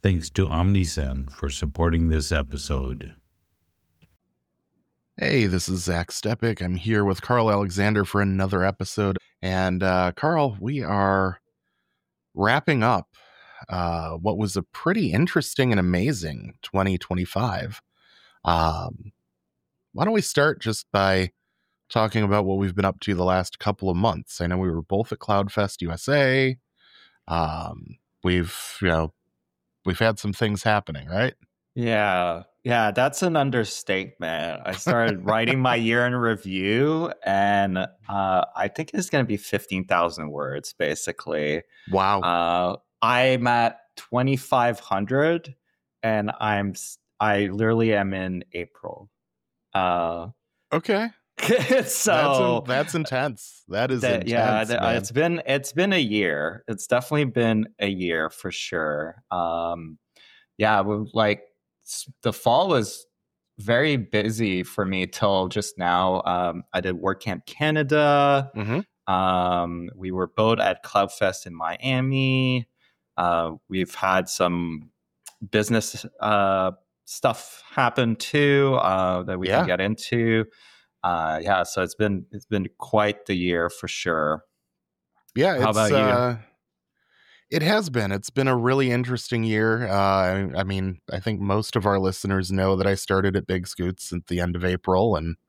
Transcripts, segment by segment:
Thanks to OmniSend for supporting this episode. Hey, this is Zach Stepik. I'm here with Carl Alexander for another episode. And Carl, we are wrapping up what was a pretty interesting and amazing 2025. Why don't we start just by talking about what we've been up to the last couple of months? I know we were both at CloudFest USA. We've had some things happening, right? Yeah, that's an understatement. I started writing my year in review, and I think it's going to be 15,000 words, basically. Wow. I'm at 2,500, and I literally am in April. Okay. So that's intense. That is intense. Yeah, it's been a year. It's definitely been a year for sure. The fall was very busy for me till just now. I did WordCamp Canada. Mm-hmm. We were both at CloudFest in Miami. We've had some business stuff happen too that we can get into. So it's been quite the year for sure. Yeah, how about you? It has been. It's been a really interesting year. I mean, I think most of our listeners know that I started at Big Scoots at the end of April, and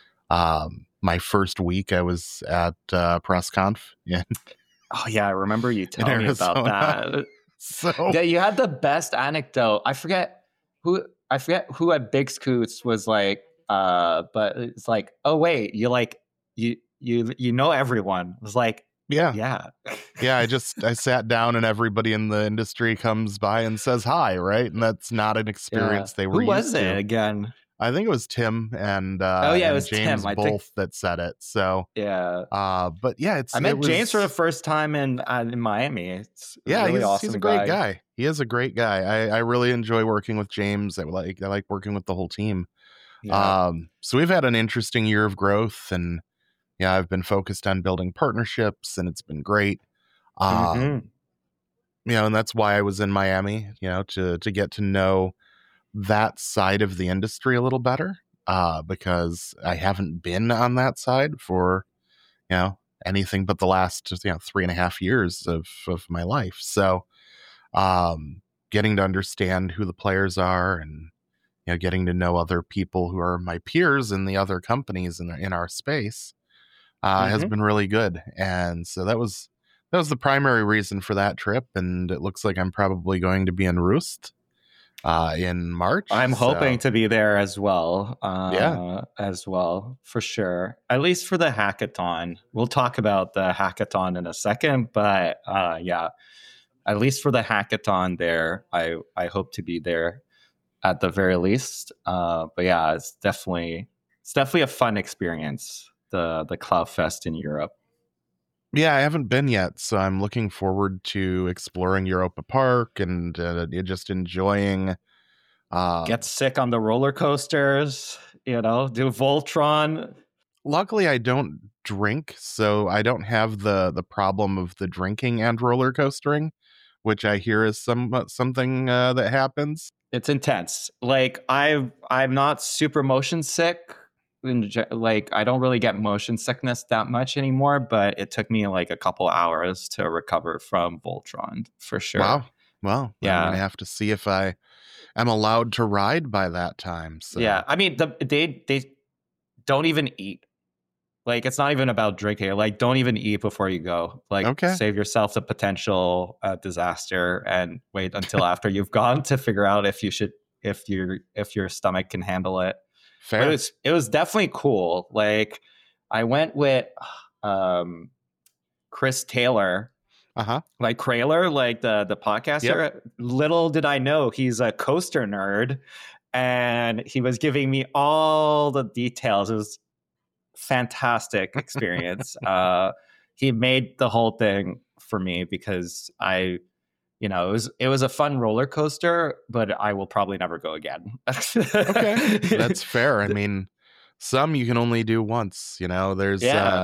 my first week I was at PressConf. Yeah. Oh yeah, I remember you telling me about that. So yeah, you had the best anecdote. I forget who at Big Scoots was like. But it's like, oh wait, you know everyone. It was like. Yeah. I sat down and everybody in the industry comes by and says hi, right? And that's not an experience they were used to. Who was it again? I think it was Tim and it was James Tim. both that said it. So but yeah, I met James for the first time in Miami. It's really awesome. He's a great guy. He is a great guy. I really enjoy working with James. I like working with the whole team. Yeah. So we've had an interesting year of growth, and I've been focused on building partnerships, and it's been great. And that's why I was in Miami, to get to know that side of the industry a little better, because I haven't been on that side for, anything but the last, 3.5 years of my life. So, getting to understand who the players are and, getting to know other people who are my peers in the other companies in our space, has been really good. And so that was the primary reason for that trip. And it looks like I'm probably going to be in Roost in March. I'm hoping to be there as well. As well, for sure. At least for the hackathon. We'll talk about the hackathon in a second, but at least for the hackathon there, I hope to be there at the very least. But yeah, it's definitely a fun experience. The CloudFest in Europe. Yeah, I haven't been yet, so I'm looking forward to exploring Europa Park and just enjoying. Get sick on the roller coasters, do Voltron. Luckily, I don't drink, so I don't have the problem of the drinking and roller coastering, which I hear is something that happens. It's intense. Like I'm not super motion sick. I don't really get motion sickness that much anymore, but it took me like a couple hours to recover from Voltron for sure. Wow. Well, yeah, I'm gonna have to see if I am allowed to ride by that time. So. Yeah, I mean, they don't even eat. Like, it's not even about drinking. Like, don't even eat before you go. Like, Save yourself the potential disaster and wait until after you've gone to figure out if your stomach can handle it. Fair. But it was definitely cool. Like, I went with Chris Taylor, like Kraler, like the podcaster. Yep. Little did I know he's a coaster nerd, and he was giving me all the details. It was fantastic experience. He made the whole thing for me because it was a fun roller coaster, but I will probably never go again. Okay, that's fair. I mean, some you can only do once. There's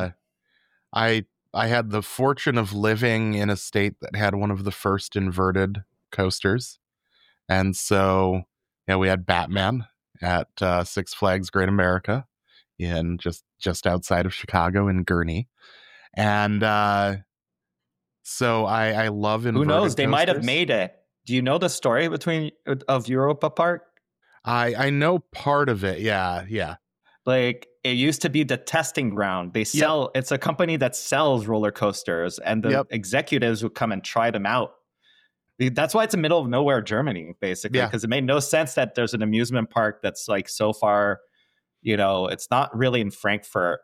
I had the fortune of living in a state that had one of the first inverted coasters. And so, yeah, we had Batman at Six Flags Great America in just outside of Chicago in Gurnee. And so I love inverted Who knows? They might have coasters. made it. Do you know the story of Europa Park? I know part of it. Yeah. Like, it used to be the testing ground. It's a company that sells roller coasters, and the executives would come and try them out. That's why it's in the middle of nowhere, Germany, basically, because it made no sense that there's an amusement park that's like so far, it's not really in Frankfurt.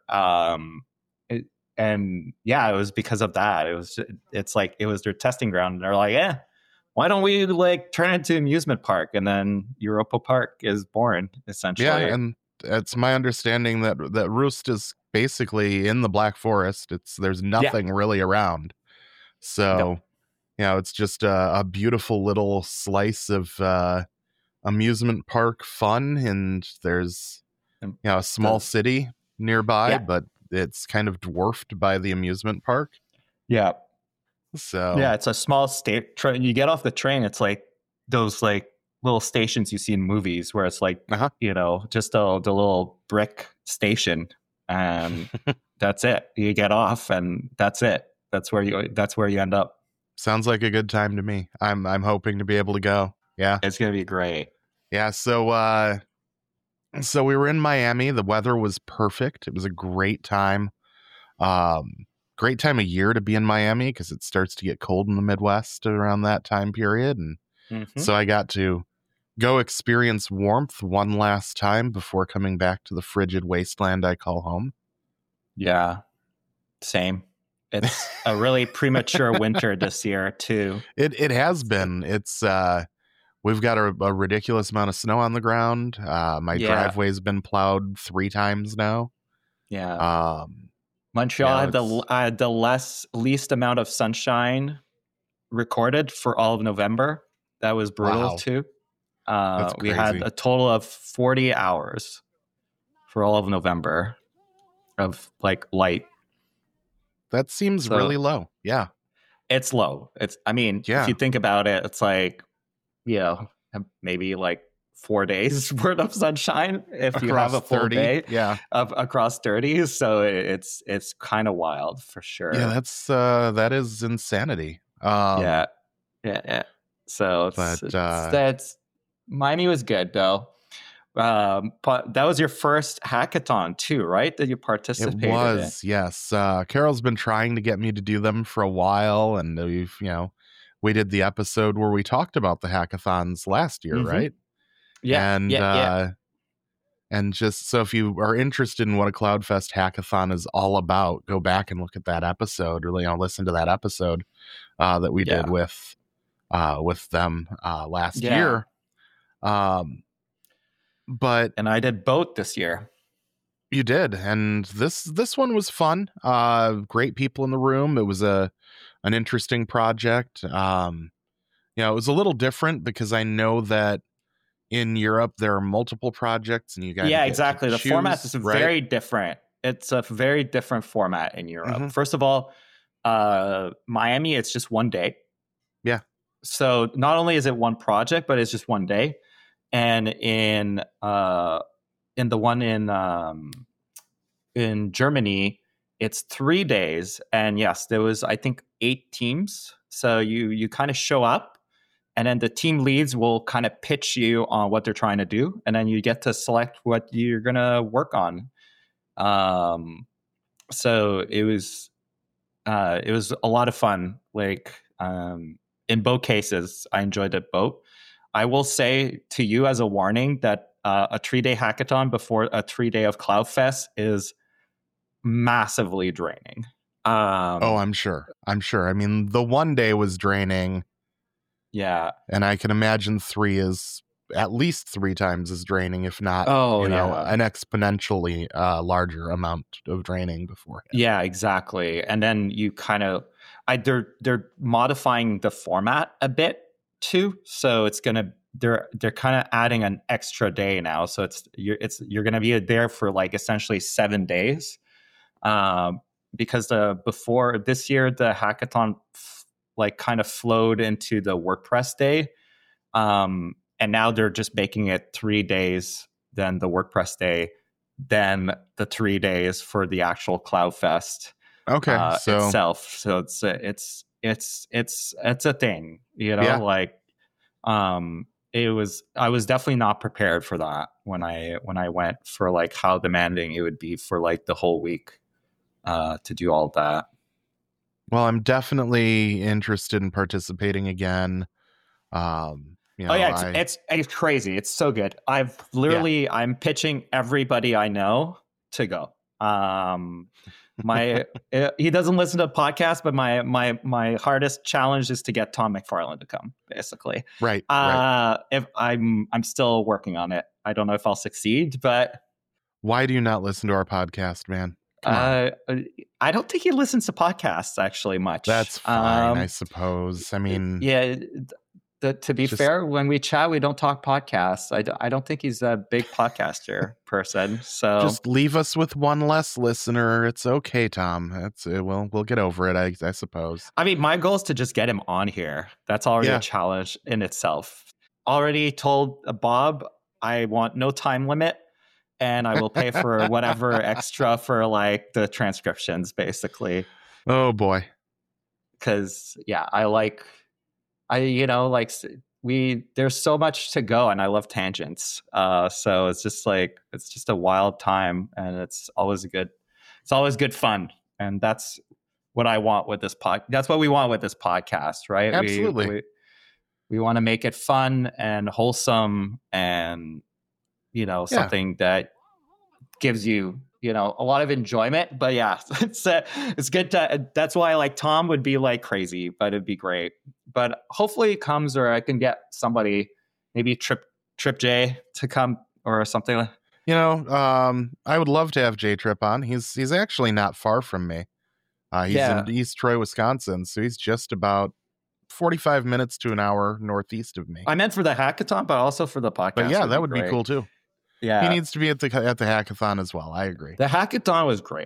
And yeah, it was because of that. It's like it was their testing ground. And they're like, why don't we like turn it into an amusement park? And then Europa Park is born, essentially. Yeah, and it's my understanding that Roost is basically in the Black Forest. There's nothing really around. So, it's just a beautiful little slice of amusement park fun, and there's a small city nearby, but it's kind of dwarfed by the amusement park. Yeah. So it's a small state. You get off the train, it's like those like little stations you see in movies where it's like just the little brick station, and that's it. You get off, and that's it. That's where you end up. Sounds like a good time to me. I'm hoping to be able to go. Yeah, it's gonna be great. Yeah. So we were in Miami. The weather was perfect. It was a great time. Great time of year to be in Miami because it starts to get cold in the Midwest around that time period. And so I got to go experience warmth one last time before coming back to the frigid wasteland I call home. Yeah, same. It's a really premature winter this year too. It has been. It's we've got a ridiculous amount of snow on the ground. My driveway's been plowed 3 times now. Yeah. Montreal had the least amount of sunshine recorded for all of November. That was brutal too. We had a total of 40 hours for all of November of like light. That seems really low. Yeah. It's low. If you think about it, it's like, maybe like 4 days worth of sunshine if you have a full 30, day across 30. So it's kind of wild for sure. Yeah, that is insanity. Yeah. So that's Miami was good though. That was your first hackathon too, right? That you participated in. It was, yes. Carol's been trying to get me to do them for a while, and we did the episode where we talked about the hackathons last year, right? Yeah. And just so if you are interested in what a CloudFest hackathon is all about, go back and look at that episode, or listen to that episode that we did with them last year. And I did both this year. You did, and this one was fun. Great people in the room. It was an interesting project. It was a little different because I know that in Europe there are multiple projects, and you guys exactly. The format is very different. It's a very different format in Europe. First of all, Miami, it's just one day. Yeah. So not only is it one project, but it's just one day. And in the one in Germany, it's 3 days. And yes, there was, I think, 8 teams. So you kind of show up, and then the team leads will kind of pitch you on what they're trying to do, and then you get to select what you're gonna work on. So it was a lot of fun. Like in both cases, I enjoyed it both. I will say to you as a warning that a 3-day hackathon before a 3-day of CloudFest is massively draining. I'm sure. I mean, the 1 day was draining. Yeah. And I can imagine 3 is at least 3 times as draining, if not, an exponentially larger amount of draining beforehand. Yeah, exactly. And then you kind of, they're modifying the format a bit too. So it's gonna, they're kind of adding an extra day now. So you're gonna be there for like essentially 7 days. Because before this year, the hackathon like kind of flowed into the WordPress day. And now they're just making it 3 days, then the WordPress day, then the 3 days for the actual CloudFest itself. So it's a thing, like I was definitely not prepared for that when I went, for like how demanding it would be for like the whole week to do all that. Well, I'm definitely interested in participating again. It's crazy. It's so good. I'm pitching everybody I know to go. He doesn't listen to podcasts, but my hardest challenge is to get Tom McFarlane to come, basically. Right. If I'm still working on it. I don't know if I'll succeed, but why do you not listen to our podcast, man? I don't think he listens to podcasts actually much. That's fine, I suppose. I mean, yeah. To be fair, when we chat, we don't talk podcasts. I don't think he's a big podcaster person. So just leave us with one less listener. It's okay, Tom. We'll get over it, I suppose. I mean, my goal is to just get him on here. That's already a challenge in itself. Already told Bob I want no time limit, and I will pay for whatever extra for like the transcriptions, basically. Oh boy. Because there's so much to go, and I love tangents. So it's just a wild time, and it's always good fun. And that's what I want with this that's what we want with this podcast, right? Absolutely. We want to make it fun and wholesome, and something that gives you a lot of enjoyment. But yeah, it's good that's why like Tom would be like crazy, but it'd be great. But hopefully it comes, or I can get somebody, maybe Trip J to come or something. I would love to have J Trip on. He's actually not far from me. He's in East Troy, Wisconsin, so he's just about 45 minutes to an hour northeast of me. I meant for the hackathon, but also for the podcast. But yeah, that would be cool too. Yeah, he needs to be at the hackathon as well. I agree. The hackathon was great.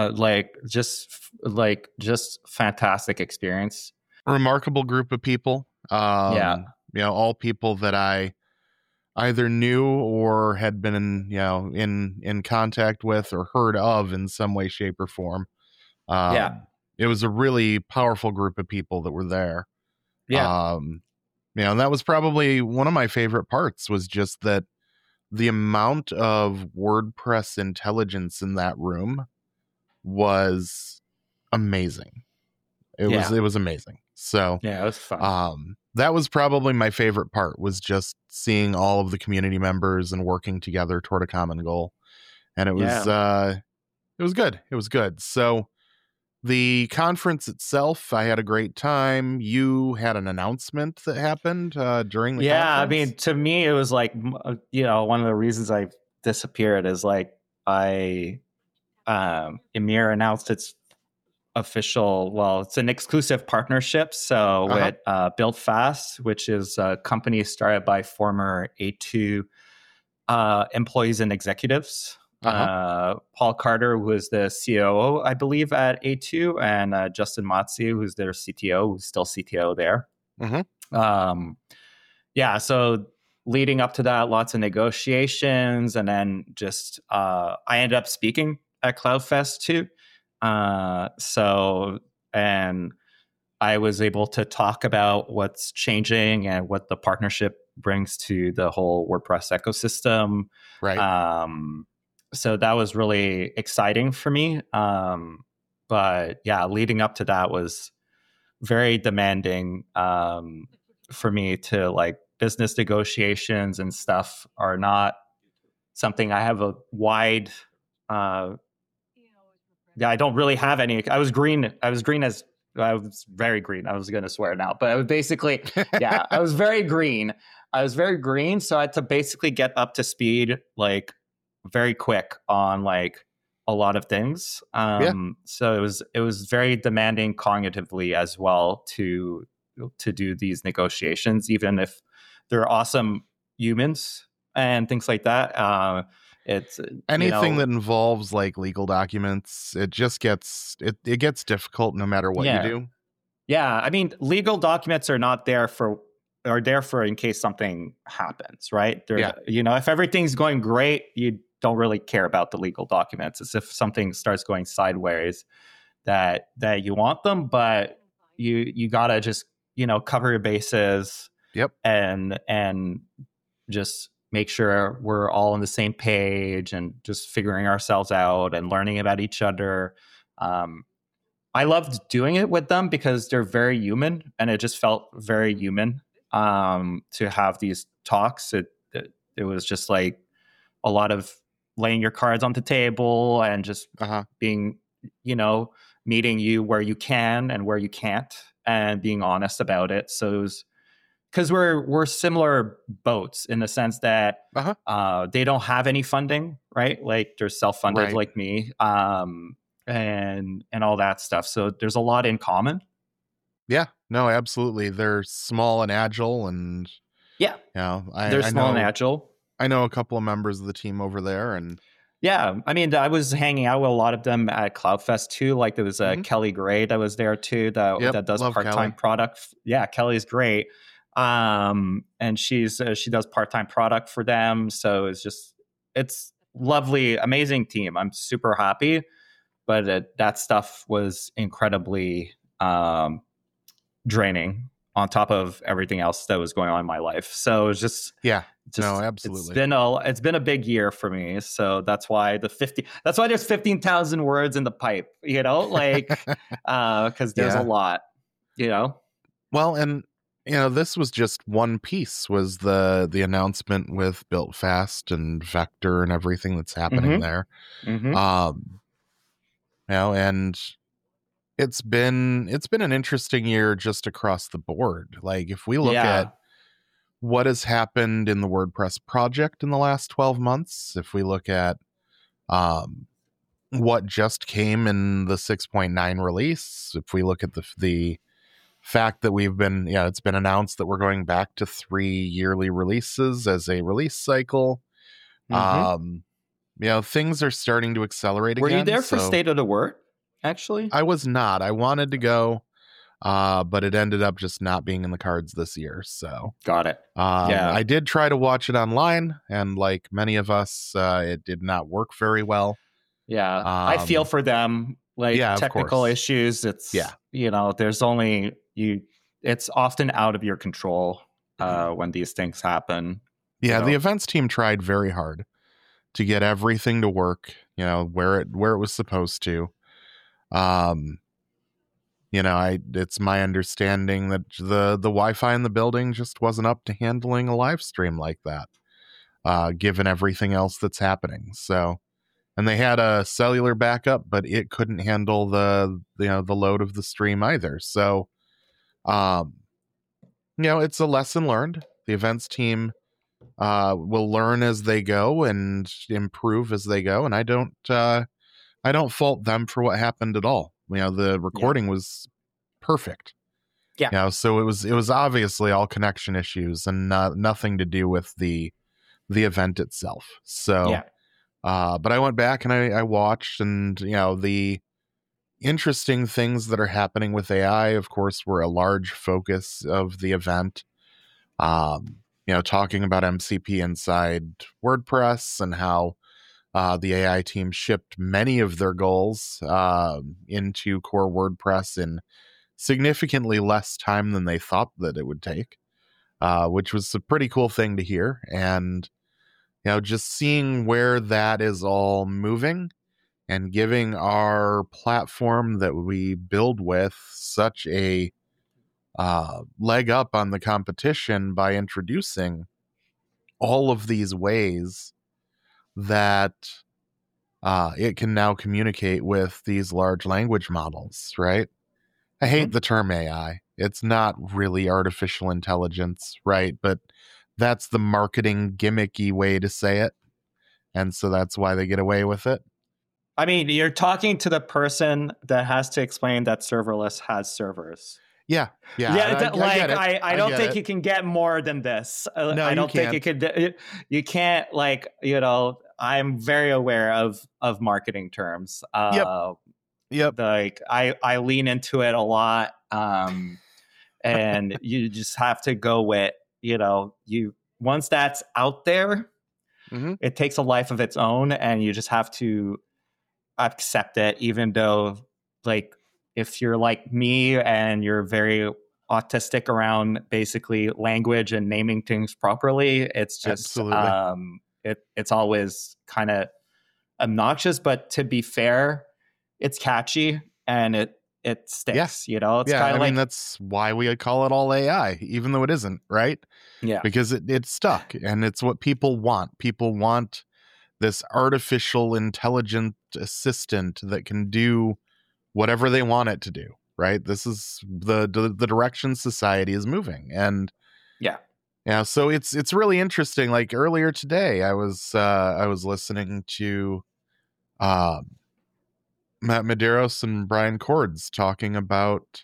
Just fantastic experience. Remarkable group of people. All people that I either knew or had been in contact with or heard of in some way, shape, or form. It was a really powerful group of people that were there. And that was probably one of my favorite parts, was just that the amount of WordPress intelligence in that room was amazing. It was amazing. So it was fun. That was probably my favorite part, was just seeing all of the community members and working together toward a common goal. And it was good. It was good. So the conference itself, I had a great time. You had an announcement that happened during the conference? I mean, to me, it was like, one of the reasons I disappeared is like Emir announced its it's an exclusive partnership. So with Build Fast, which is a company started by former A2 employees and executives. Paul Carter, who is the COO, I believe, at A2, and Justin Matsu, who's their CTO, who's still CTO there. So leading up to that, lots of negotiations, and then just I ended up speaking at CloudFest too. And I was able to talk about what's changing and what the partnership brings to the whole WordPress ecosystem. Right. So that was really exciting for me. But leading up to that was very demanding for me. To like, business negotiations and stuff are not something I have a wide. I don't really have any. I was very green. I was going to swear now, but I was basically, I was very green. So I had to basically get up to speed, like, very quick on like a lot of things. So it was very demanding cognitively as well to do these negotiations, even if they're awesome humans and things like that. It's anything that involves like legal documents, it just gets it gets difficult no matter what you do. I mean, legal documents are not there for are there for in case something happens, right? Yeah. If everything's going great, you don't really care about the legal documents. It's if something starts going sideways that you want them, but you gotta just cover your bases. Yep. And just make sure we're all on the same page and just figuring ourselves out and learning about each other. I loved doing it with them because they're very human, and it just felt very human to have these talks. It was just like a lot of laying your cards on the table and just being, meeting you where you can and where you can't, and being honest about it. So it was because we're similar boats in the sense that they don't have any funding, right? Like they're self-funded like me, and all that stuff. So there's a lot in common. Yeah, no, absolutely. They're small and agile, and they're small and agile. I know a couple of members of the team over there, and yeah, I mean, I was hanging out with a lot of them at CloudFest too. Like there was Kelly Gray that was there too, that does part-time Kelly. product. Yeah, Kelly's great. And she does part-time product for them. So it's lovely, amazing team. I'm super happy, but that stuff was incredibly draining on top of everything else that was going on in my life. So it was just no, absolutely. It's been a big year for me. So that's why there's 15,000 words in the pipe, like, cause there's a lot, Well, and this was just one piece, was the announcement with Built Fast and Vector and everything that's happening there. And it's been an interesting year just across the board. Like if we look at what has happened in the WordPress project in the last 12 months, if we look at what just came in the 6.9 release, if we look at the fact that it's been announced that we're going back to 3 yearly releases as a release cycle. Things are starting to accelerate again. Were you there for State of the Word, actually? I was not. I wanted to go, but it ended up just not being in the cards this year. So got it. I did try to watch it online, and like many of us, it did not work very well. Yeah, I feel for them. Like technical issues, it's there's only it's often out of your control when these things happen. Yeah, the events team tried very hard to get everything to work, where it was supposed to. It's my understanding that the Wi-Fi in the building just wasn't up to handling a live stream like that, given everything else that's happening. So, and they had a cellular backup, but it couldn't handle the load of the stream either. So, it's a lesson learned. The events team will learn as they go and improve as they go, and I don't fault them for what happened at all. The recording was perfect. Yeah. So it was obviously all connection issues and nothing to do with the event itself. So, but I went back and I watched, and the interesting things that are happening with AI, of course, were a large focus of the event. Talking about MCP inside WordPress and how the AI team shipped many of their goals into core WordPress in significantly less time than they thought that it would take, which was a pretty cool thing to hear. And, just seeing where that is all moving and giving our platform that we build with such a leg up on the competition by introducing all of these ways that it can now communicate with these large language models, right? I hate the term AI. It's not really artificial intelligence, right? But that's the marketing gimmicky way to say it. And so that's why they get away with it. I mean, you're talking to the person that has to explain that serverless has servers. Yeah. I don't think you can get more than this. No, I don't think you could. You can't, I'm very aware of marketing terms. Yep. Like I lean into it a lot. and you just have to go with, once that's out there, it takes a life of its own, and you just have to accept it, even though, like, if you're like me and you're very autistic around basically language and naming things properly, it's just it's always kind of obnoxious. But to be fair, it's catchy and it sticks. It's kind of I mean, that's why we call it all AI, even though it isn't, right? Yeah, because it's stuck, and it's what people want. People want this artificial intelligent assistant that can do whatever they want it to do, right? This is the direction society is moving. And so it's really interesting. Like earlier today, I was listening to Matt Medeiros and Brian Cords talking about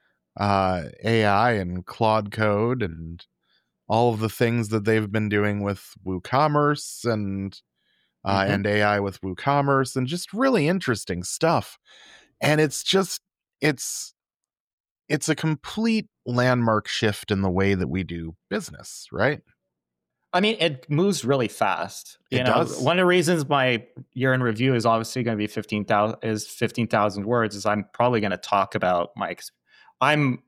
AI and Claude Code and all of the things that they've been doing with WooCommerce and AI with WooCommerce, and just really interesting stuff. And it's a complete landmark shift in the way that we do business, right? I mean, it moves really fast. It does. One of the reasons my year in review is obviously going to be 15,000 words is I'm probably going to talk about I'm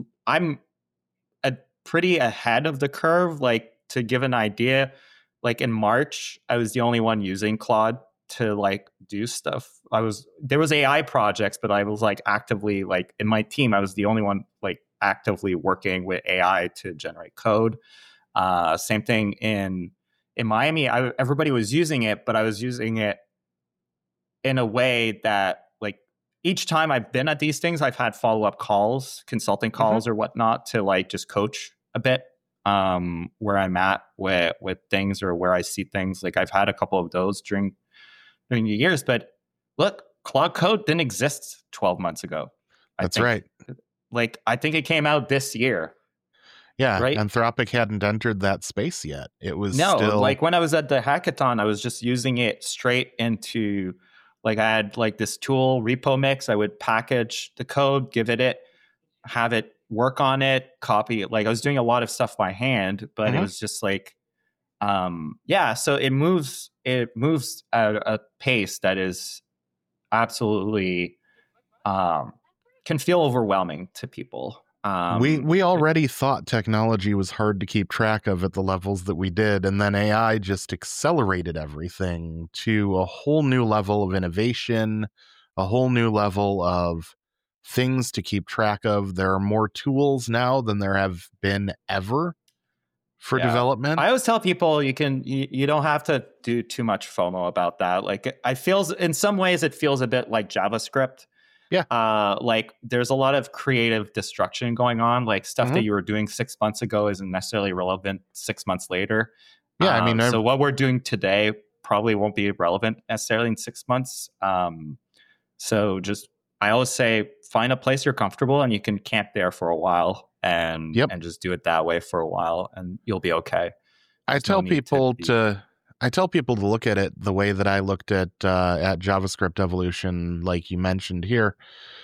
pretty ahead of the curve. Like, to give an idea, like in March, I was the only one using Claude to like do stuff. There was AI projects, but I was like actively, like in my team, I was the only one like actively working with AI to generate code. Same thing in Miami. Everybody was using it, but I was using it in a way that, like, each time I've been at these things, I've had follow-up calls, consulting calls or whatnot, to like just coach a bit where I'm at with things, or where I see things. Like, I've had a couple of those during the years. But look, Claude Code didn't exist 12 months ago. That's right. Like, I think it came out this year. Yeah, right? Anthropic hadn't entered that space yet. It was still... like when I was at the hackathon, I was just using it straight into, like, I had like this tool, RepoMix. I would package the code, give it, have it work on it, copy it. Like, I was doing a lot of stuff by hand, but it was just like, so it moves at a pace that is absolutely can feel overwhelming to people. We already thought technology was hard to keep track of at the levels that we did, and then AI just accelerated everything to a whole new level of innovation, a whole new level of things to keep track of. There are more tools now than there have been ever for development. I always tell people you don't have to do too much FOMO about that. Like, in some ways it feels a bit like JavaScript. Yeah. Like, there's a lot of creative destruction going on. Like, stuff that you were doing 6 months ago isn't necessarily relevant 6 months later. Yeah. I mean, so what we're doing today probably won't be relevant necessarily in 6 months. So I always say, find a place you're comfortable and you can camp there for a while and just do it that way for a while, and you'll be okay. I tell people to look at it the way that I looked at JavaScript evolution, like you mentioned here.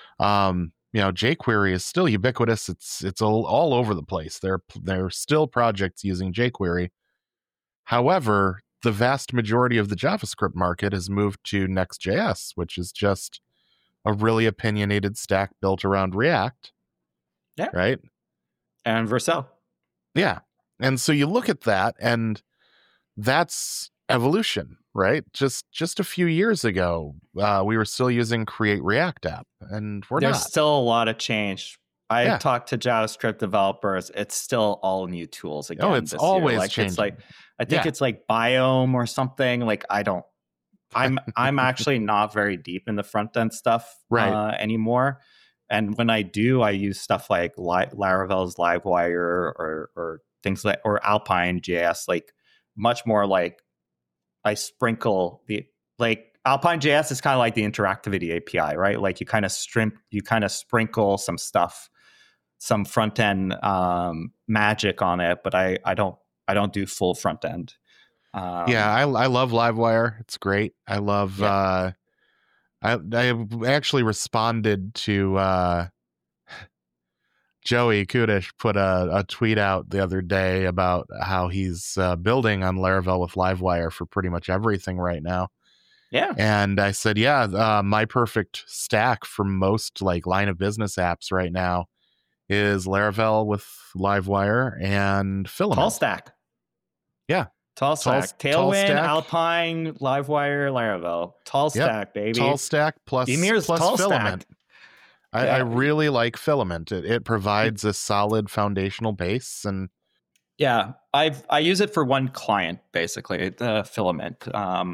jQuery is still ubiquitous. It's all over the place. There are still projects using jQuery. However, the vast majority of the JavaScript market has moved to Next.js, which is just a really opinionated stack built around React. Yeah. Right? And Vercel. Yeah. And so you look at that, and that's evolution, right? Just a few years ago, we were still using Create React App, and there's still a lot of change. I talked to JavaScript developers. It's still all new tools again. Oh, it's always changing. It's like, I think it's like Biome or something. Like, I'm actually not very deep in the front end stuff anymore. And when I do, I use stuff like Laravel's Livewire or things like, or Alpine JS, like much more like I sprinkle Alpine JS is kind of like the interactivity API, right? Like, you kind of sprinkle some stuff, some front end magic on it, but I don't do full front end. I love Livewire. It's great. I love I actually responded to Joey Kudish put a tweet out the other day about how he's building on Laravel with Livewire for pretty much everything right now. Yeah. And I said, my perfect stack for most like line of business apps right now is Laravel with Livewire and Filament. Tall stack. Yeah. Tall stack. Tailwind, stack. Alpine, Livewire, Laravel. Tall stack, baby. Tall stack plus tall Filament. Stack. I really like Filament. It provides a solid foundational base, and yeah, I use it for one client basically, the Filament.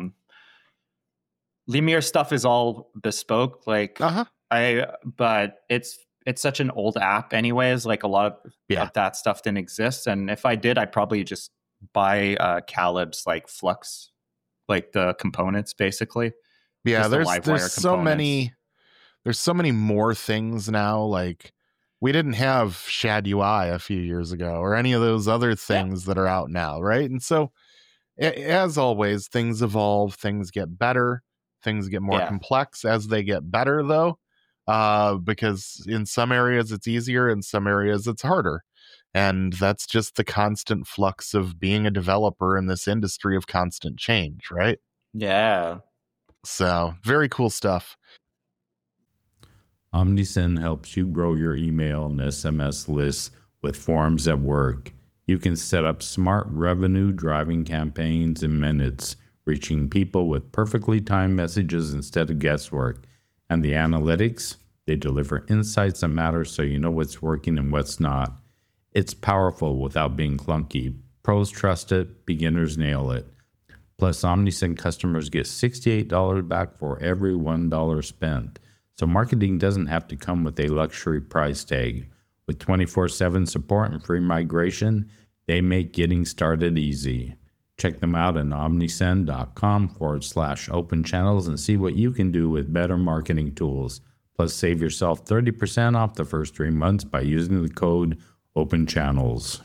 Lemire stuff is all bespoke, like but it's such an old app, anyways. Like a lot of that stuff didn't exist, and if I did, I'd probably just buy Calib's like Flux, like the components basically. Yeah, there's so many. There's so many more things now. Like we didn't have Shad UI a few years ago or any of those other things that are out now, right? And so, as always, things evolve, things get better, things get more complex as they get better, though, because in some areas it's easier, in some areas it's harder. And that's just the constant flux of being a developer in this industry of constant change, right? Yeah. So, very cool stuff. OmniSend helps you grow your email and SMS lists with forms at work. You can set up smart revenue-driving campaigns in minutes, reaching people with perfectly timed messages instead of guesswork. And the analytics, they deliver insights that matter so you know what's working and what's not. It's powerful without being clunky. Pros trust it, beginners nail it. Plus, OmniSend customers get $68 back for every $1 spent. So marketing doesn't have to come with a luxury price tag. With 24/7 support and free migration, they make getting started easy. Check them out at omnisend.com/open channels and see what you can do with better marketing tools. Plus, save yourself 30% off the first 3 months by using the code OpenChannels.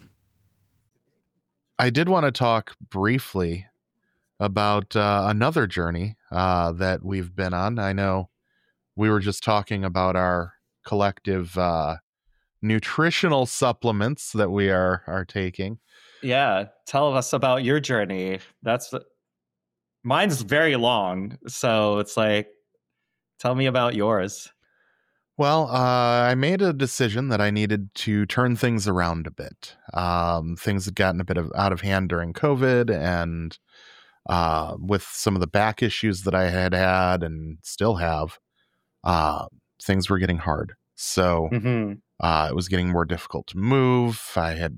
I did want to talk briefly about another journey that we've been on. I know we were just talking about our collective nutritional supplements that we are taking. Yeah, tell us about your journey. Mine's very long, so it's like, tell me about yours. Well, I made a decision that I needed to turn things around a bit. Things had gotten a bit out of hand during COVID, and with some of the back issues that I had and still have, things were getting hard. So it was getting more difficult to move. I had,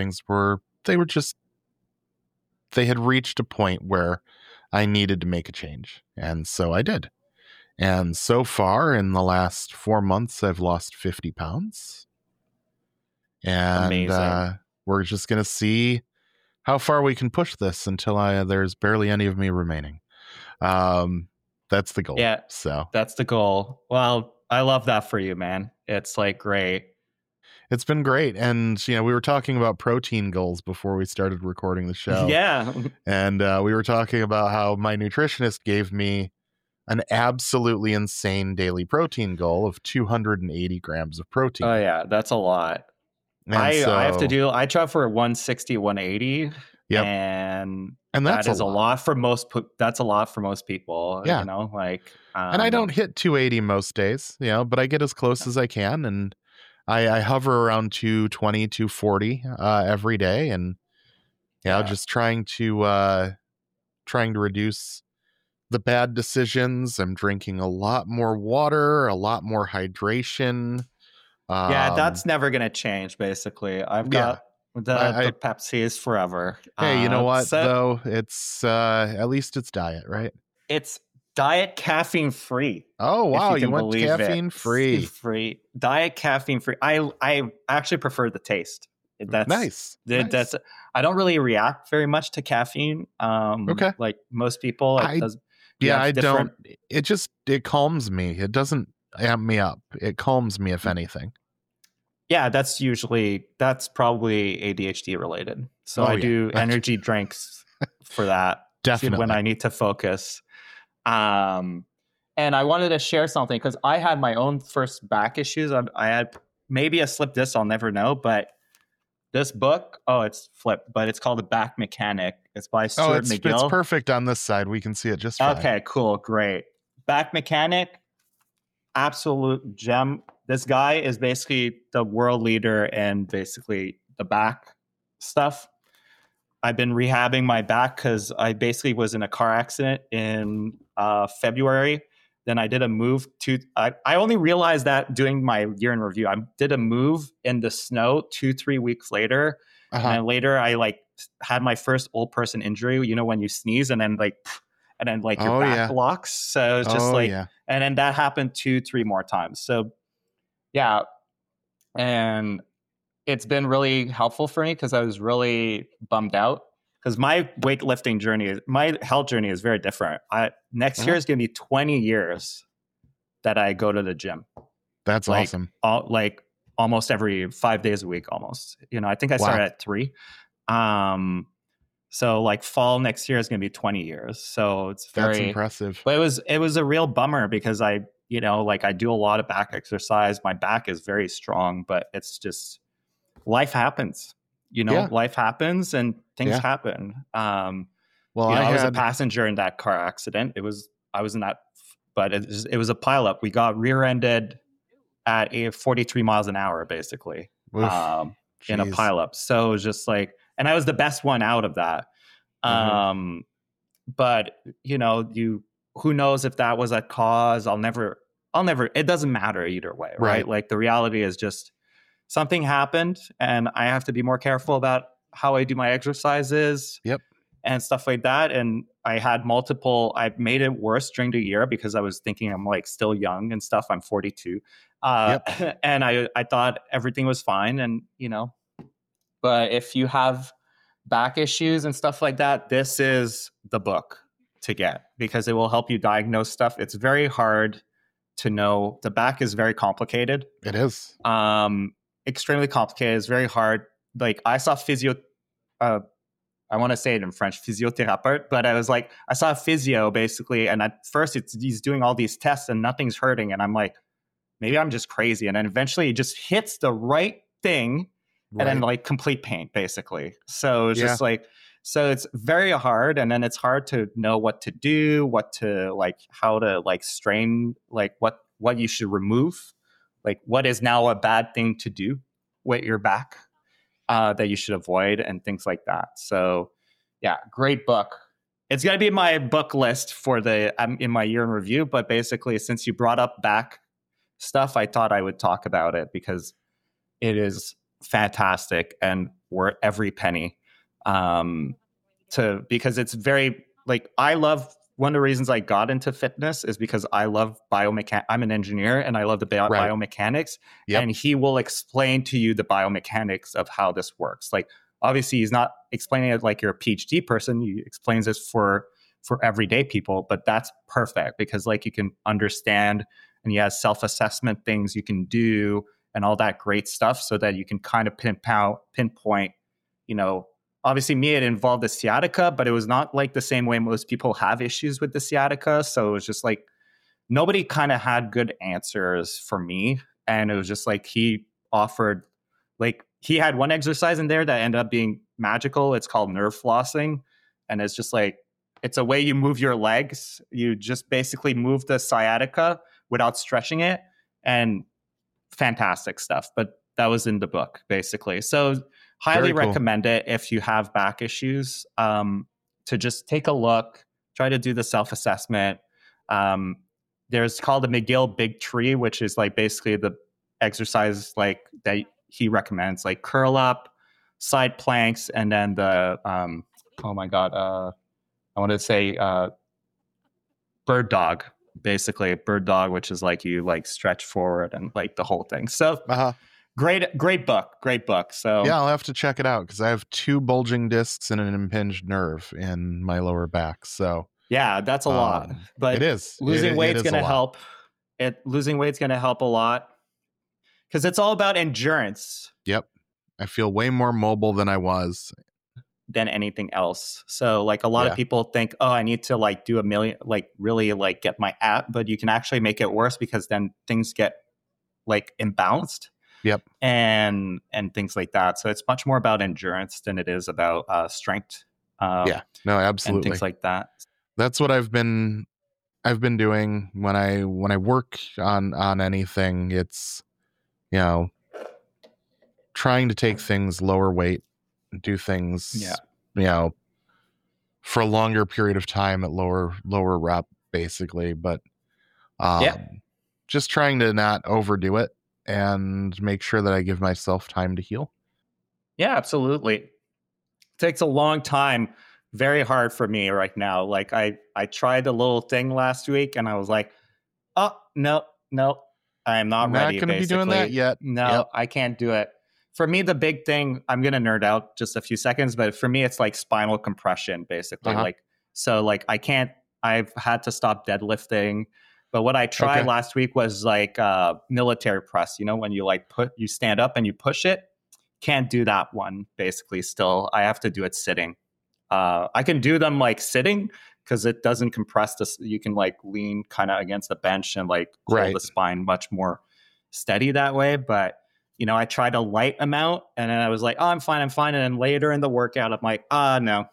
they had reached a point where I needed to make a change. And so I did. And so far in the last 4 months, I've lost 50 pounds. And we're just going to see how far we can push this until there's barely any of me remaining. That's the goal. Yeah, so that's the goal. Well, I love that for you, man. It's like great. It's been great. And, we were talking about protein goals before we started recording the show. Yeah. And we were talking about how my nutritionist gave me an absolutely insane daily protein goal of 280 grams of protein. Oh, yeah. That's a lot. I try for 160, 180. Yep. And that's a lot for most. That's a lot for most people. Yeah. And I don't hit 280 most days, but I get as close as I can. And I hover around 220, 240 every day. And just trying to reduce the bad decisions. I'm drinking a lot more water, a lot more hydration. That's never going to change, basically. I've got the Pepsi is forever. Hey, you know what, though? It's at least it's diet, right? It's diet caffeine free. Oh, wow. You went caffeine free. Diet caffeine free. I actually prefer the taste. That's nice. That's I don't really react very much to caffeine. Okay. Like most people. I don't. It calms me. It doesn't amp me up. It calms me, if anything. Yeah, that's probably ADHD related. So I do energy drinks for that. Definitely. When I need to focus. And I wanted to share something because I had my own first back issues. I had maybe a slip disc, I'll never know. But this book, oh, it's flipped, but it's called The Back Mechanic. It's by Stuart McGill. It's perfect on this side. We can see it just fine. Okay, cool, great. Back Mechanic, absolute gem. This guy is basically the world leader in basically the back stuff. I've been rehabbing my back because I basically was in a car accident in February. Then I did a move to, I only realized that doing my year in review. I did a move in the snow 2-3 weeks later. And then later I like had my first old person injury, you know, when you sneeze and then your back blocks. So it's just and then that happened 2-3 more times. So yeah. And it's been really helpful for me because I was really bummed out because my weightlifting journey, my health journey is very different. Next year is going to be 20 years that I go to the gym. That's awesome. Almost every 5 days a week, almost. You know, I think I started at 3. So like fall next year is going to be 20 years. So it's that's impressive. But it was a real bummer because I do a lot of back exercise. My back is very strong, but it's just life happens. Life happens and things happen. I was a passenger in that car accident. I was in that, but it was a pileup. We got rear-ended at 43 miles an hour, basically, in a pileup. So it was just like, and I was the best one out of that. But who knows if that was a cause? I'll never, it doesn't matter either way. Right. Like the reality is just something happened and I have to be more careful about how I do my exercises and stuff like that. And I made it worse during the year because I was thinking I'm like still young and stuff. I'm 42. And I thought everything was fine. And, but if you have back issues and stuff like that, this is the book to get because it will help you diagnose stuff. It's very hard to know. The back is very complicated. It is. Extremely complicated. It's very hard. Like I saw I want to say it in French, physiothérapeute, but I saw a physio basically. And at first he's doing all these tests and nothing's hurting. And I'm like, maybe I'm just crazy. And then eventually it just hits the right thing and then like complete pain basically. So it's just like, so it's very hard. And then it's hard to know what to do, how to like strain, like what you should remove, like what is now a bad thing to do with your back that you should avoid and things like that. So yeah, great book. It's going to be my book list for in my year in review. But basically, since you brought up back stuff, I thought I would talk about it because it is fantastic and worth every penny. Because it's very like one of the reasons I got into fitness is because I love biomechanics. I'm an engineer and I love the biomechanics. And he will explain to you the biomechanics of how this works. Like obviously he's not explaining it like you're a PhD person. He explains this for everyday people, but that's perfect because like you can understand and he has self-assessment things you can do and all that great stuff so that you can kind of pinpoint, obviously me, it involved the sciatica, but it was not like the same way most people have issues with the sciatica. So it was just like, nobody kind of had good answers for me. And it was just like, he offered, like he had one exercise in there that ended up being magical. It's called nerve flossing. And it's just like, it's a way you move your legs. You just basically move the sciatica without stretching it and fantastic stuff. But that was in the book basically. So highly recommend it if you have back issues, to just take a look, try to do the self-assessment. There's called the McGill Big Tree, which is like basically the exercise like that he recommends, like curl up, side planks, and then the I want to say bird dog, basically bird dog, which is like you like stretch forward and like the whole thing. So Great book. So yeah, I'll have to check it out because I have 2 bulging discs and an impinged nerve in my lower back. So yeah, that's a lot. But it is. Losing weight's going to help. Losing weight's going to help a lot because it's all about endurance. Yep, I feel way more mobile than I was than anything else. So like a lot of people think, oh, I need to like do a million, like really like get my app, but you can actually make it worse because then things get like imbalanced. Yep. and things like that. So it's much more about endurance than it is about strength. Yeah. No, And absolutely. things like that. That's what I've been doing when I work on anything. It's, you know, trying to take things lower weight, do things, you know, for a longer period of time at lower rep, basically. But just trying to not overdo it and make sure that I give myself time to heal. Yeah, absolutely. It takes a long time. Very hard for me right now. Like I tried a little thing last week and I was like, oh, no, I am not ready. Not going to be doing that yet. No, I can't do it. For me, the big thing, I'm going to nerd out just a few seconds, but for me, it's like spinal compression, basically. I've had to stop deadlifting. But what I tried last week was like military press, you know, when you you stand up and you push it. Can't do that one, basically, still. I have to do it sitting. I can do them like sitting because it doesn't compress this. You can like lean kind of against the bench and like hold the spine much more steady that way. But, you know, I tried a light amount and then I was like, oh, I'm fine. And then later in the workout, I'm like, no.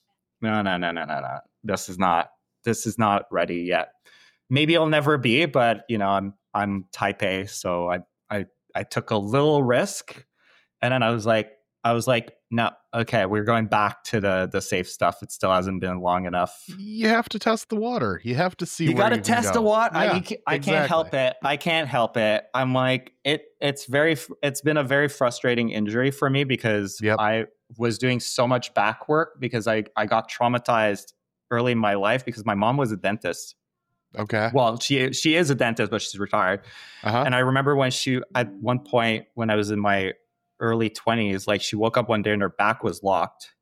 This is not ready yet. Maybe I'll never be, but you know, I'm type A. So I took a little risk and then I was like, no, okay, we're going back to the safe stuff. It still hasn't been long enough. You have to test the water. You have to see. You got to test the water. Yeah, I can't help it. I can't help it. I'm like, it's been a very frustrating injury for me because I was doing so much back work because I got traumatized early in my life because my mom was a dentist. Okay. Well, she is a dentist, but she's retired. And I remember when at one point when I was in my early 20s, like she woke up one day and her back was locked.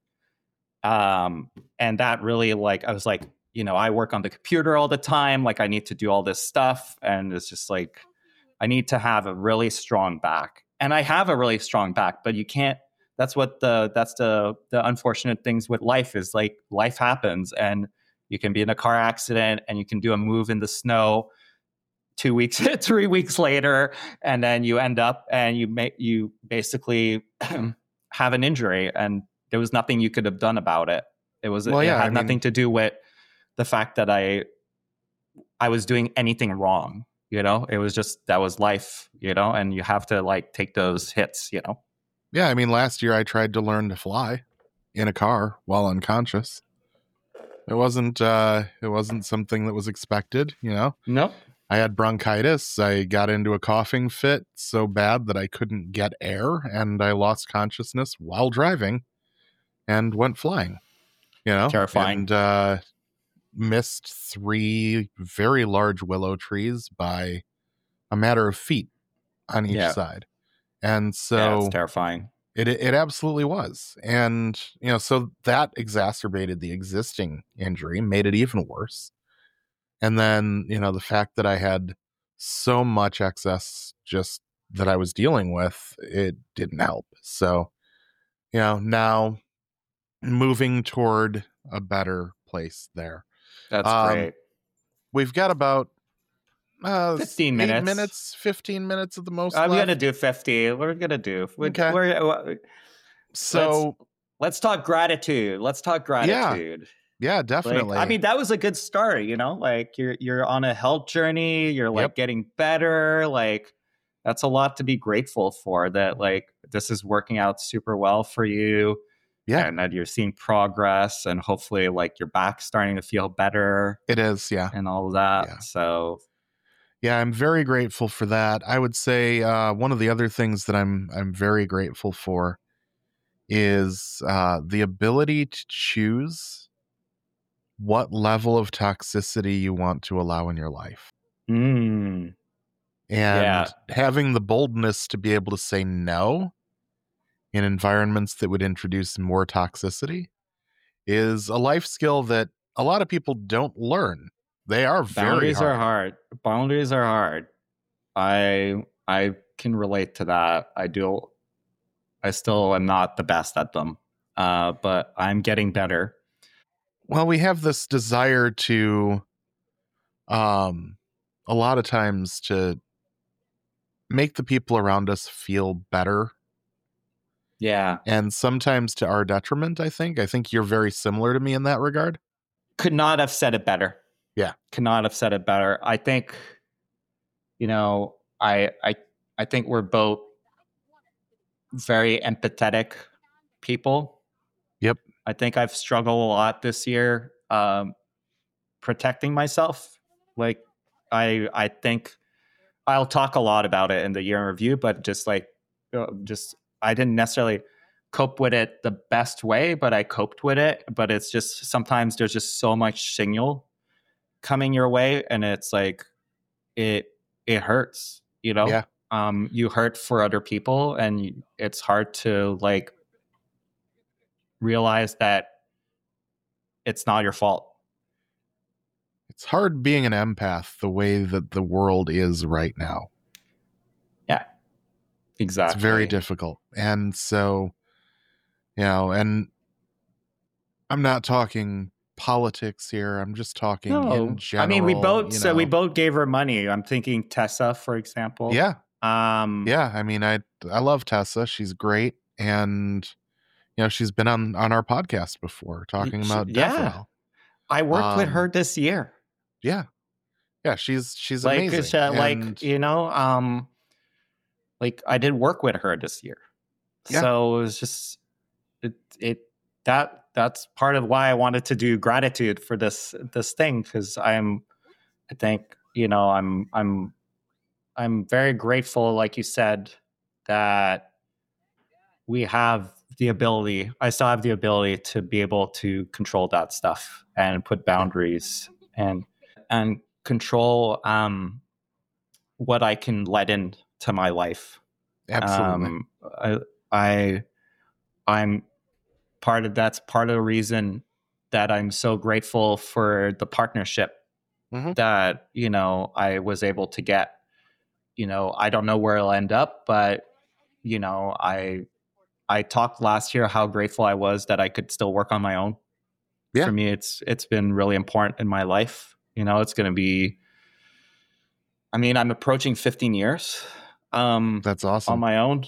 And that really like, I was like, you know, I work on the computer all the time. Like I need to do all this stuff. And it's just like, I need to have a really strong back. And I have a really strong back, but you can't, that's the unfortunate things with life is like life happens and you can be in a car accident and you can do a move in the snow 3 weeks later, and then you end up and you basically have an injury, and there was nothing you could have done about it. It had nothing to do with the fact that I was doing anything wrong. You know, it was just that was life. You know, and you have to like take those hits. You know. Yeah, I mean, last year I tried to learn to fly in a car while unconscious. It wasn't something that was expected. You know. No. I had bronchitis. I got into a coughing fit so bad that I couldn't get air, and I lost consciousness while driving and went flying. You know, terrifying. And missed 3 very large willow trees by a matter of feet on each side. And so it's terrifying. It absolutely was. And, you know, so that exacerbated the existing injury, made it even worse. And then, you know, the fact that I had so much excess just that I was dealing with, it didn't help. So, you know, now moving toward a better place there. That's great. We've got about 15 minutes. 15 minutes at the most. I'm going to do 50. We're going to do. So let's talk gratitude. Yeah, definitely. Like, I mean, that was a good start, you know, like you're on a health journey, you're like getting better. Like that's a lot to be grateful for, that like this is working out super well for you. Yeah. And that you're seeing progress and hopefully like your back's starting to feel better. It is. Yeah. And all of that. Yeah. So. Yeah, I'm very grateful for that. I would say one of the other things that I'm very grateful for is the ability to choose what level of toxicity you want to allow in your life. And having the boldness to be able to say no in environments that would introduce more toxicity is a life skill that a lot of people don't learn. They are very hard. Boundaries are hard. I can relate to that. I still am not the best at them, but I'm getting better. Well, we have this desire to, a lot of times to make the people around us feel better. Yeah. And sometimes to our detriment, I think you're very similar to me in that regard. Could not have said it better. Yeah. Could not have said it better. I think, I think we're both very empathetic people. Yep. I think I've struggled a lot this year protecting myself. Like, I think I'll talk a lot about it in the year in review, but just I didn't necessarily cope with it the best way, but I coped with it. But it's just sometimes there's just so much signal coming your way, and it's like it hurts, Yeah. You hurt for other people, and it's hard to like realize that it's not your fault. It's hard being an empath the way that the world is right now. Yeah, exactly. It's very difficult. And so, and I'm not talking politics here. I'm just talking in general. I mean, we both gave her money. I'm thinking Tessa, for example. Yeah. Yeah. I mean, I love Tessa. She's great. And, she's been on our podcast before talking about Death Row. I worked with her this year. Yeah. Yeah. She's like, amazing. I did work with her this year. Yeah. So it was just, that's part of why I wanted to do gratitude for this thing. Cause I'm very grateful, like you said, that we have the ability, I still have the ability to be able to control that stuff and put boundaries and control what I can let in to my life. Absolutely. I'm that's part of the reason that I'm so grateful for the partnership that, I was able to get. I don't know where it'll end up, but, I talked last year how grateful I was that I could still work on my own. Yeah. For me, it's been really important in my life. It's going to be, I'm approaching 15 years. That's awesome. On my own.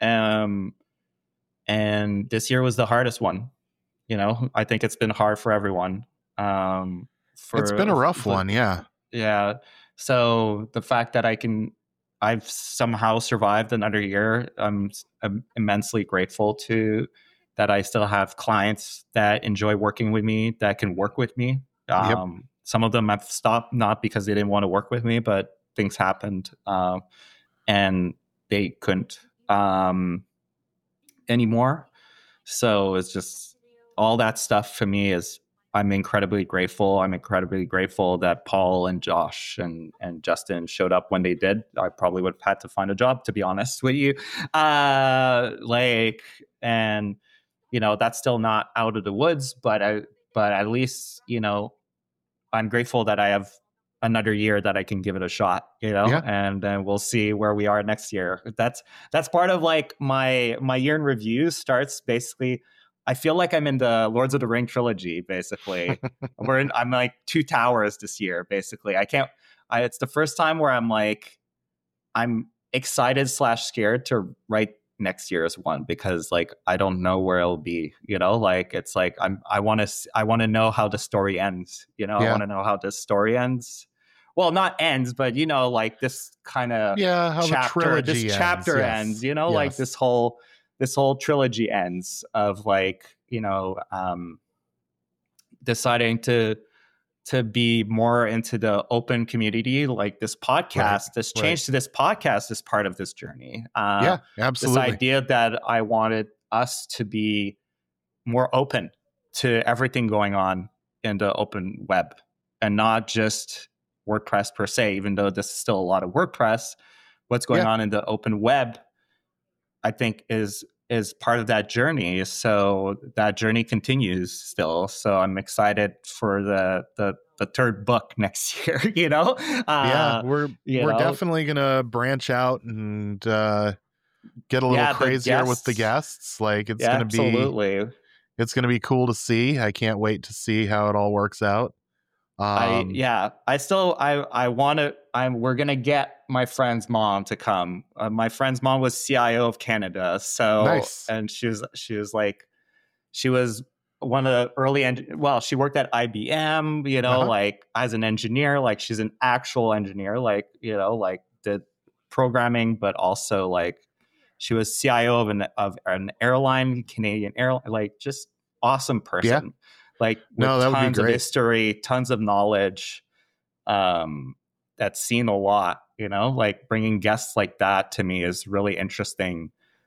And this year was the hardest one. I think it's been hard for everyone. It's been a rough one. Yeah. Yeah. So the fact that I've somehow survived another year, I'm immensely grateful to that. I still have clients that enjoy working with me, that can work with me. Some of them have stopped, not because they didn't want to work with me, but things happened and they couldn't anymore. So it's just all that stuff for me is, I'm incredibly grateful. I'm incredibly grateful that Paul and Josh and Justin showed up when they did. I probably would have had to find a job, to be honest with you. That's still not out of the woods, but at least, I'm grateful that I have another year that I can give it a shot, and then we'll see where we are next year. That's part of like my year in review starts basically. I feel like I'm in the Lords of the Ring trilogy, basically. I'm like 2 towers this year, basically. It's the first time where I'm excited / scared to write next year's one, because like, I don't know where it'll be, it's like, I want to know how the story ends, I want to know how this story ends. Well, not ends, but like this kind of how chapter, the trilogy ends, like this whole trilogy ends of like, deciding to be more into the open community, like this podcast, this change to this podcast is part of this journey. Absolutely. This idea that I wanted us to be more open to everything going on in the open web and not just WordPress per se, even though this is still a lot of WordPress. What's going on in the open web, I think is part of that journey. So that journey continues still. So I'm excited for the third book next year, we're definitely going to branch out and get a little crazier with the guests. Like it's going to be, it's going to be cool to see. I can't wait to see how it all works out. We're gonna get my friend's mom to come. My friend's mom was CIO of Canada, so Nice. and she was one of the early she worked at IBM, like as an engineer, like she's an actual engineer, like like did programming, but also like she was CIO of an airline, Canadian airline, like just awesome person. Like with tons of history, tons of knowledge, that's seen a lot, like bringing guests like that to me is really interesting,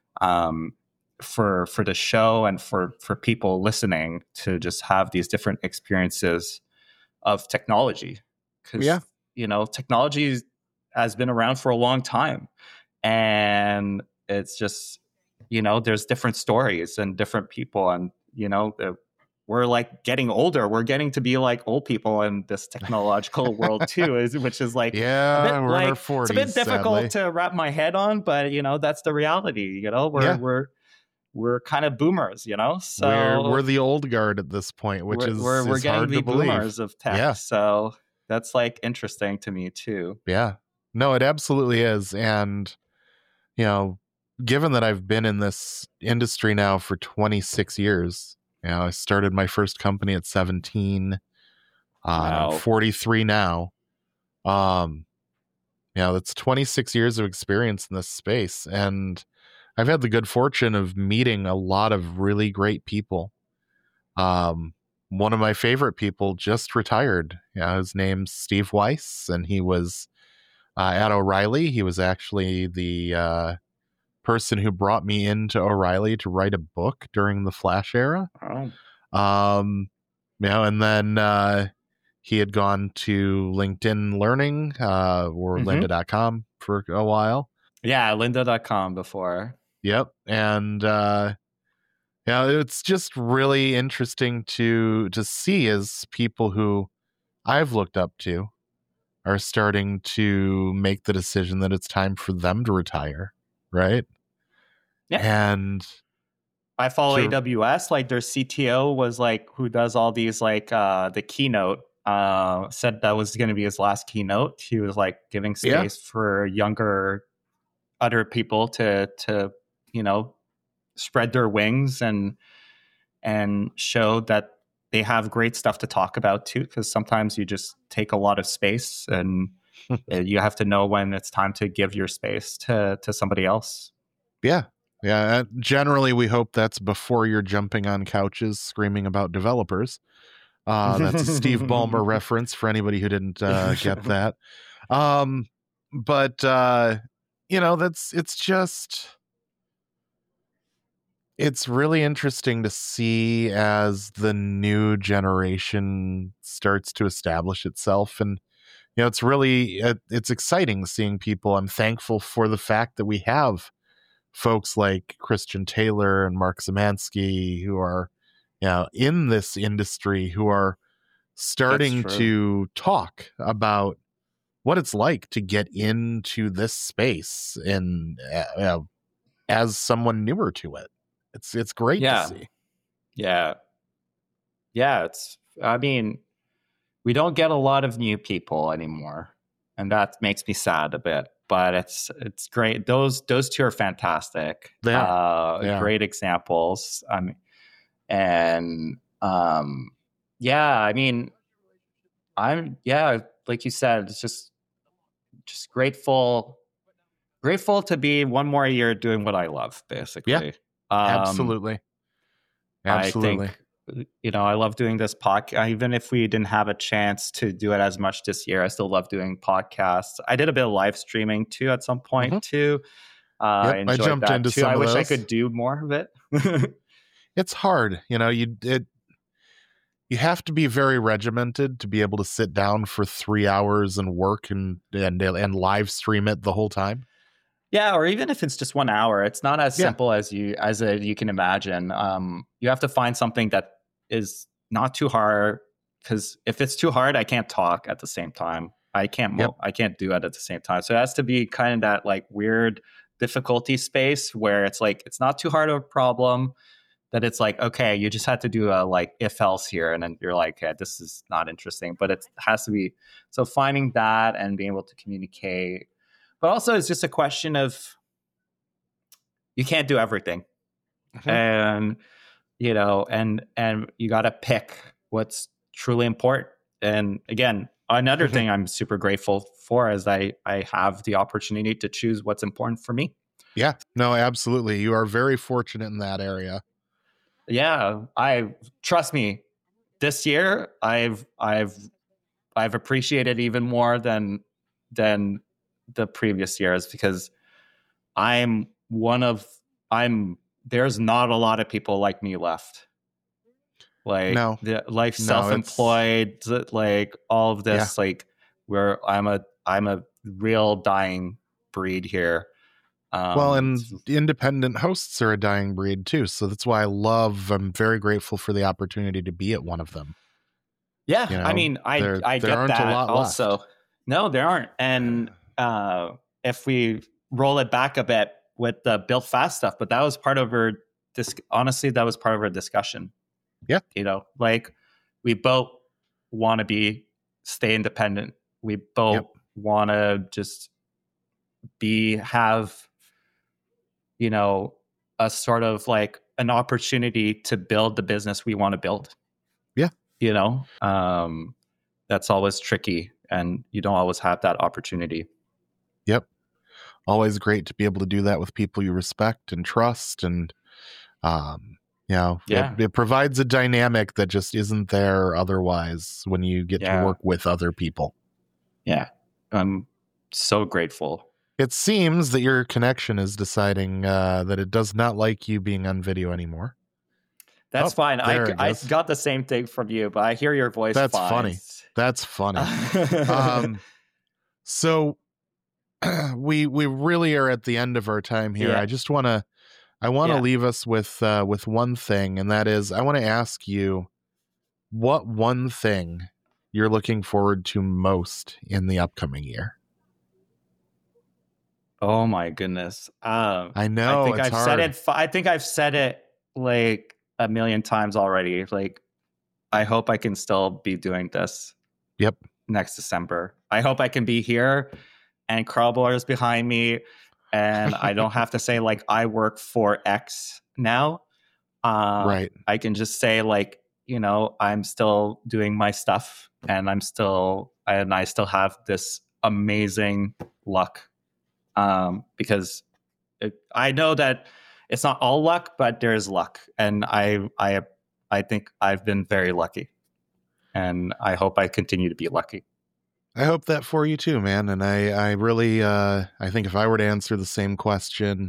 for the show and for people listening to just have these different experiences of technology. Because, technology has been around for a long time, and it's just, there's different stories and different people, and, we're like getting older. We're getting to be like old people in this technological world too, which is like, we're in our 40s. It's a bit difficult to wrap my head on, but that's the reality. We're kind of boomers, so we're the old guard at this point, which we're getting hard the to believe. Boomers of tech. Yeah. So that's like interesting to me too. Yeah, no, it absolutely is. And, given that I've been in this industry now for 26 years, I started my first company at 17. Wow. I'm 43 now. That's 26 years of experience in this space. And I've had the good fortune of meeting a lot of really great people. One of my favorite people just retired. His name's Steve Weiss, and he was at O'Reilly. He was actually the person who brought me into O'Reilly to write a book during the Flash era. Oh. And then he had gone to LinkedIn Learning or lynda.com for a while. Yeah, lynda.com before. Yep. And it's just really interesting to see as people who I've looked up to are starting to make the decision that it's time for them to retire, right? Yeah. And I follow AWS, like their CTO was like, who does all these, like the keynote, said that was going to be his last keynote. He was like giving space for younger other people to spread their wings and show that they have great stuff to talk about too, because sometimes you just take a lot of space, and you have to know when it's time to give your space to somebody else. Yeah, generally we hope that's before you're jumping on couches screaming about developers. That's a Steve Ballmer reference for anybody who didn't get that. But it's really interesting to see as the new generation starts to establish itself. And, it's exciting seeing people. I'm thankful for the fact that we have folks like Christian Taylor and Mark Zemansky who are, in this industry, who are starting to talk about what it's like to get into this space and as someone newer to it. It's great to see. Yeah. We don't get a lot of new people anymore, and that makes me sad a bit. But it's great. Those two are fantastic. Great examples. Like you said, it's just grateful to be one more year doing what I love, basically. Yeah, absolutely. I think, I love doing this podcast. Even if we didn't have a chance to do it as much this year, I still love doing podcasts. I did a bit of live streaming too at some point too. I jumped into some of those. I wish I could do more of it. It's hard. You have to be very regimented to be able to sit down for 3 hours and work and live stream it the whole time. Yeah, or even if it's just 1 hour, it's not as simple as you can imagine. You have to find something that is not too hard, because if it's too hard, I can't talk at the same time. I can't do it at the same time. So it has to be kind of that like weird difficulty space where it's like it's not too hard of a problem, that it's like, okay, you just had to do a like if else here, and then you're like, yeah, this is not interesting, but it has to be. So finding that and being able to communicate, but also it's just a question of you can't do everything, and you know, and you got to pick what's truly important. And again, another thing I'm super grateful for is I have the opportunity to choose what's important for me. Yeah, no, absolutely. You are very fortunate in that area. Yeah, trust me, this year I've appreciated even more than the previous years, because there's not a lot of people like me left. Like self-employed, like all of this, like where I'm a real dying breed here. Well, and independent hosts are a dying breed too. So that's why I'm very grateful for the opportunity to be at one of them. Yeah. You know, I mean, I get that also. Left. No, there aren't. And if we roll it back a bit with the Built Fast stuff, but that was part of honestly, that was part of our discussion. Yeah. You know, like we both want to stay independent. We both want to just have, you know, a sort of like an opportunity to build the business we want to build. Yeah. You know, that's always tricky, and you don't always have that opportunity. Yep. Always great to be able to do that with people you respect and trust. And, it provides a dynamic that just isn't there otherwise when you get to work with other people. Yeah. I'm so grateful. It seems that your connection is deciding that it does not like you being on video anymore. That's fine. I got the same thing from you, but I hear your voice. That's funny. That's funny. So we really are at the end of our time here. Yeah. I want to leave us with one thing, and that is I want to ask you what one thing you're looking forward to most in the upcoming year. Oh my goodness. I know. I think I've said it. I think I've said it like a million times already. Like, I hope I can still be doing this. Yep. Next December. I hope I can be here and Carl Boller is behind me, and I don't have to say like I work for X now. Right. I can just say like, you know, I'm still doing my stuff, and I still have this amazing luck. Because I know that it's not all luck, but there's luck, and I think I've been very lucky, and I hope I continue to be lucky. I hope that for you too, man. And I really I think if I were to answer the same question,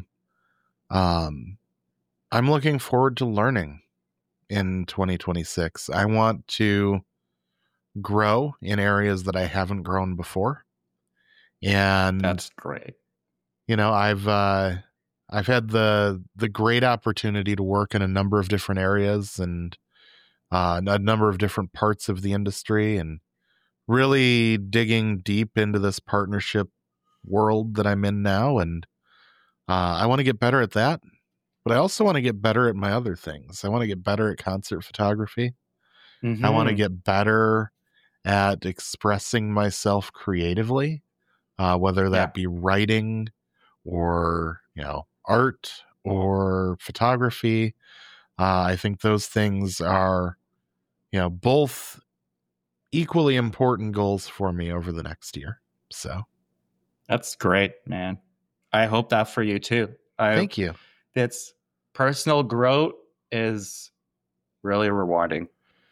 I'm looking forward to learning in 2026. I want to grow in areas that I haven't grown before, and that's great. You know, I've had the great opportunity to work in a number of different areas and a number of different parts of the industry, and really digging deep into this partnership world that I'm in now. And I want to get better at that, but I also want to get better at my other things. I want to get better at concert photography. Mm-hmm. I want to get better at expressing myself creatively, whether that be writing, or, you know, art or photography. I think those things are, you know, both equally important goals for me over the next year. So that's great, man. I hope that for you too. Thank you. It's personal growth is really rewarding.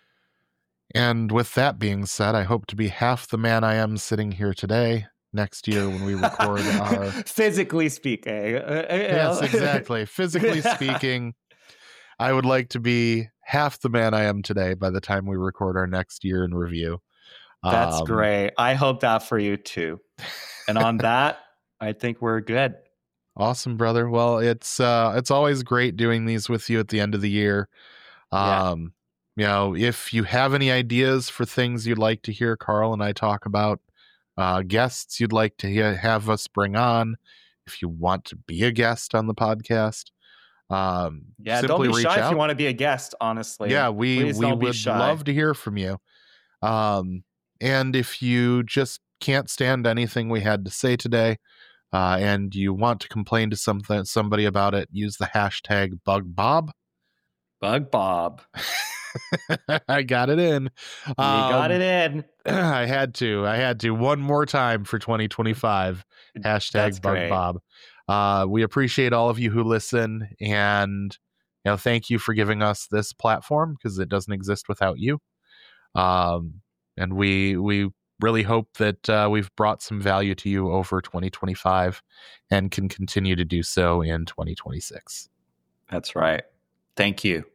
And with that being said, I hope to be half the man I am sitting here today next year when we record our physically speaking. Yes, exactly. Physically speaking, I would like to be half the man I am today by the time we record our next year in review. That's great. I hope that for you too. And on that, I think we're good. Awesome, brother. Well, it's always great doing these with you at the end of the year. You know, if you have any ideas for things you'd like to hear Carl and I talk about, guests you'd like to have us bring on, if you want to be a guest on the podcast, Yeah, simply don't be reach shy out. if you want to be a guest, honestly. Yeah, we Please don't be would shy. love to hear from you. And if you just can't stand anything we had to say today, and you want to complain to somebody about it, use the hashtag BugBob. Bug Bob. I got it in. You got it in. I had to one more time for 2025. Hashtag That's great. BugBob. We appreciate all of you who listen, and thank you for giving us this platform, because it doesn't exist without you. And we really hope that we've brought some value to you over 2025 and can continue to do so in 2026. That's right. Thank you.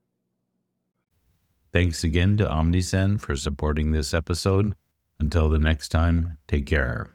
Thanks again to OmniSend for supporting this episode. Until the next time, take care.